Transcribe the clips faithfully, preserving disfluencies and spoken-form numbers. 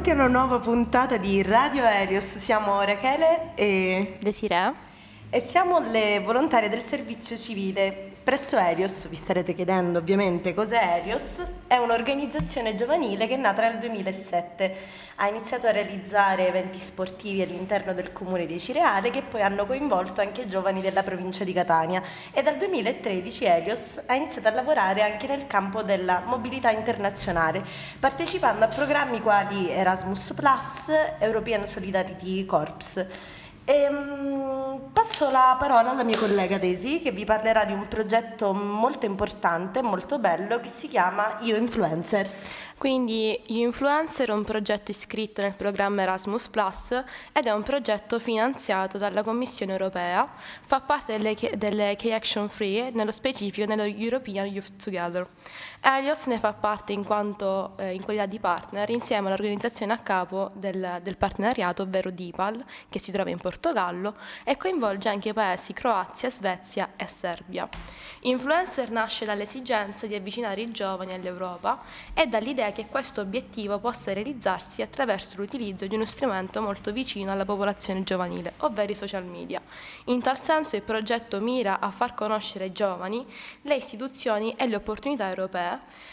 benvenuti a una nuova puntata di Radio Helios. Siamo Rachele e Desiree e siamo le volontarie del servizio civile presso Helios. Vi starete chiedendo ovviamente cos'è Helios. È un'organizzazione giovanile che è nata nel duemilasette. Ha iniziato a realizzare eventi sportivi all'interno del comune di Cireale, che poi hanno coinvolto anche giovani della provincia di Catania, e dal duemilatredici Helios ha iniziato a lavorare anche nel campo della mobilità internazionale, partecipando a programmi quali Erasmus Plus, European Solidarity Corps. E, um, passo la parola alla mia collega Daisy, che vi parlerà di un progetto molto importante, molto bello, che si chiama Io Influencers. Quindi Io Influencer è un progetto iscritto nel programma Erasmus Plus ed è un progetto finanziato dalla Commissione Europea, fa parte delle, delle Key Action Free, nello specifico nello European Youth Together. Helios ne fa parte in quanto eh, in qualità di partner insieme all'organizzazione a capo del, del partenariato, ovvero DIPAL, che si trova in Portogallo e coinvolge anche i paesi Croazia, Svezia e Serbia. Influencer nasce dall'esigenza di avvicinare i giovani all'Europa e dall'idea che questo obiettivo possa realizzarsi attraverso l'utilizzo di uno strumento molto vicino alla popolazione giovanile, ovvero i social media. In tal senso il progetto mira a far conoscere ai giovani le istituzioni e le opportunità europee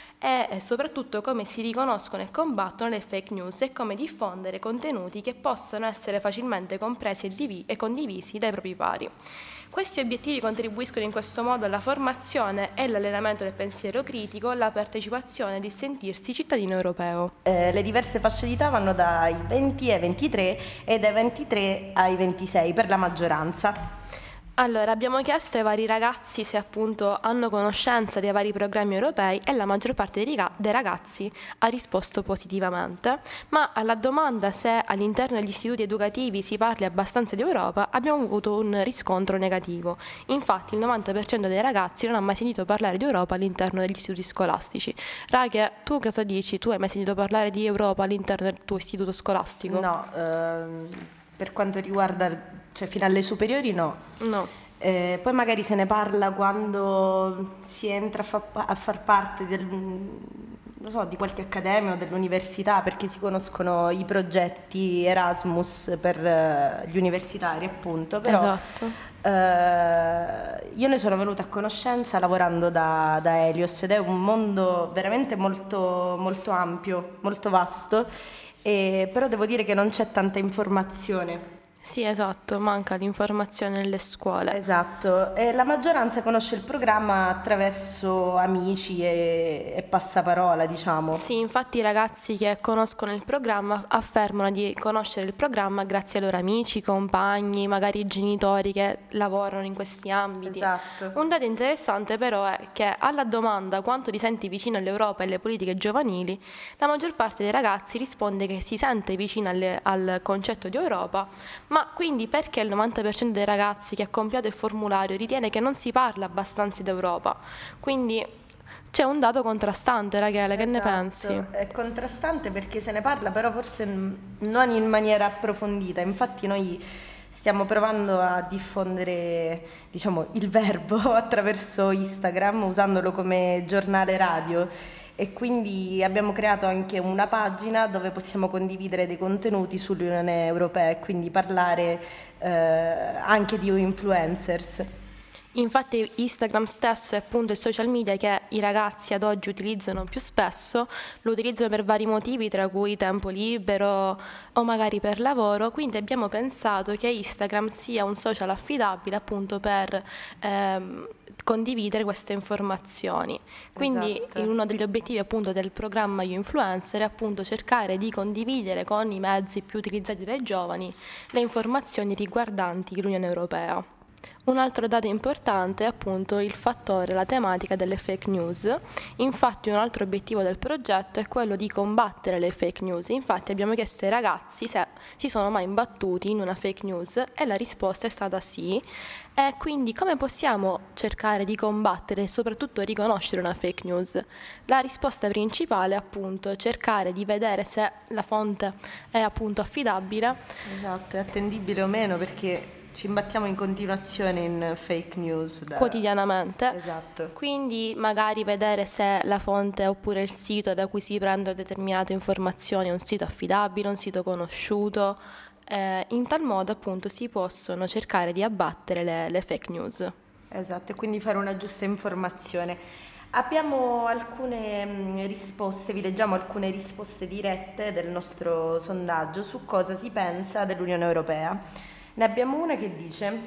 e soprattutto come si riconoscono e combattono le fake news e come diffondere contenuti che possano essere facilmente compresi e, divi- e condivisi dai propri pari. Questi obiettivi contribuiscono in questo modo alla formazione e all'allenamento del pensiero critico, alla partecipazione di sentirsi cittadino europeo. Eh, le diverse fasce d'età vanno dai venti ai ventitré e dai ventitré ai ventisei per la maggioranza. Allora, abbiamo chiesto ai vari ragazzi se appunto hanno conoscenza dei vari programmi europei e la maggior parte dei ragazzi ha risposto positivamente, ma alla domanda se all'interno degli istituti educativi si parli abbastanza di Europa abbiamo avuto un riscontro negativo. Infatti il novanta per cento dei ragazzi non ha mai sentito parlare di Europa all'interno degli istituti scolastici. Rache, tu cosa dici? Tu hai mai sentito parlare di Europa all'interno del tuo istituto scolastico? No, ehm, per quanto riguarda... Cioè fino alle superiori no. No. Eh, poi magari se ne parla quando si entra a, fa, a far parte del, non so, di qualche accademia o dell'università, perché si conoscono i progetti Erasmus per uh, gli universitari, appunto. Però, esatto. Uh, io ne sono venuta a conoscenza lavorando da, da Helios, ed è un mondo veramente molto, molto ampio, molto vasto, e, però devo dire che non c'è tanta informazione. Sì, esatto, manca l'informazione nelle scuole. Esatto, e la maggioranza conosce il programma attraverso amici e, e passaparola, diciamo. Sì, infatti i ragazzi che conoscono il programma affermano di conoscere il programma grazie ai loro amici, compagni, magari genitori che lavorano in questi ambiti. Esatto. Un dato interessante però è che alla domanda quanto ti senti vicino all'Europa e alle politiche giovanili, la maggior parte dei ragazzi risponde che si sente vicino alle, al concetto di Europa. Ma quindi perché il novanta per cento dei ragazzi che ha compilato il formulario ritiene che non si parla abbastanza d'Europa? Quindi c'è un dato contrastante, Rachele, che esatto. ne pensi? È contrastante perché se ne parla, però forse non in maniera approfondita. Infatti noi stiamo provando a diffondere, diciamo, il verbo attraverso Instagram, usandolo come giornale radio. E quindi abbiamo creato anche una pagina dove possiamo condividere dei contenuti sull'Unione Europea e quindi parlare eh, anche di influencers. Infatti Instagram stesso è appunto il social media che i ragazzi ad oggi utilizzano più spesso, lo utilizzano per vari motivi, tra cui tempo libero o magari per lavoro, quindi abbiamo pensato che Instagram sia un social affidabile appunto per ehm, condividere queste informazioni. Quindi Esatto. uno degli obiettivi appunto del programma Io Influencer è appunto cercare di condividere con i mezzi più utilizzati dai giovani le informazioni riguardanti l'Unione Europea. Un altro dato importante è appunto il fattore, la tematica delle fake news. Infatti un altro obiettivo del progetto è quello di combattere le fake news. Infatti abbiamo chiesto ai ragazzi se si sono mai imbattuti in una fake news e la risposta è stata sì. E quindi come possiamo cercare di combattere e soprattutto riconoscere una fake news? La risposta principale è appunto cercare di vedere se la fonte è appunto affidabile. Esatto, è attendibile o meno, perché ci imbattiamo in continuazione in fake news. Da... quotidianamente. Esatto. Quindi magari vedere se la fonte oppure il sito da cui si prendono determinate informazioni è un sito affidabile, un sito conosciuto. Eh, in tal modo appunto si possono cercare di abbattere le, le fake news. Esatto, e quindi fare una giusta informazione. Abbiamo alcune mh, risposte, vi leggiamo alcune risposte dirette del nostro sondaggio su cosa si pensa dell'Unione Europea. Ne abbiamo una che dice: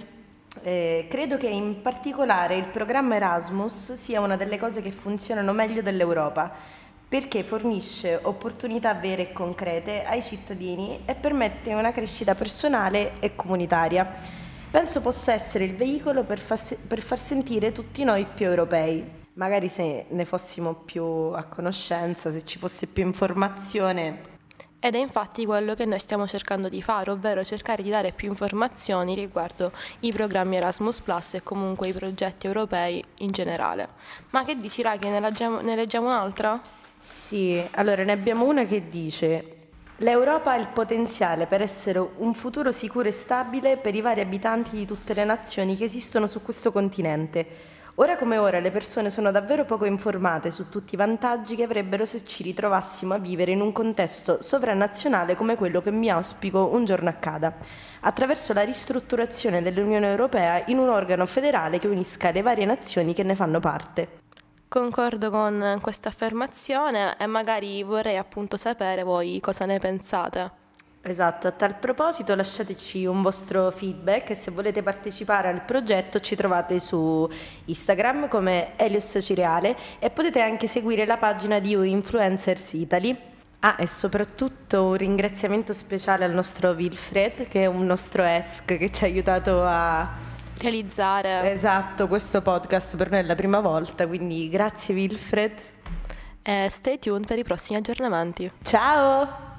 eh, credo che in particolare il programma Erasmus sia una delle cose che funzionano meglio dell'Europa, perché fornisce opportunità vere e concrete ai cittadini e permette una crescita personale e comunitaria. Penso possa essere il veicolo per, fa- per far sentire tutti noi più europei. Magari se ne fossimo più a conoscenza, se ci fosse più informazione. Ed è infatti quello che noi stiamo cercando di fare, ovvero cercare di dare più informazioni riguardo i programmi Erasmus Plus e comunque i progetti europei in generale. Ma che dici, Raghi, ne leggiamo, ne leggiamo un'altra? Sì, allora ne abbiamo una che dice: l'Europa ha il potenziale per essere un futuro sicuro e stabile per i vari abitanti di tutte le nazioni che esistono su questo continente. Ora come ora le persone sono davvero poco informate su tutti i vantaggi che avrebbero se ci ritrovassimo a vivere in un contesto sovranazionale come quello che mi auspico un giorno accada, attraverso la ristrutturazione dell'Unione Europea in un organo federale che unisca le varie nazioni che ne fanno parte. Concordo con questa affermazione e magari vorrei appunto sapere voi cosa ne pensate. Esatto, a tal proposito lasciateci un vostro feedback e se volete partecipare al progetto ci trovate su Instagram come Elios Cireale e potete anche seguire la pagina di Influencers Italy. Ah, e soprattutto un ringraziamento speciale al nostro Wilfred, che è un nostro E S C che ci ha aiutato a realizzare esatto questo podcast. Per noi è la prima volta, quindi grazie Wilfred e stay tuned per i prossimi aggiornamenti. Ciao.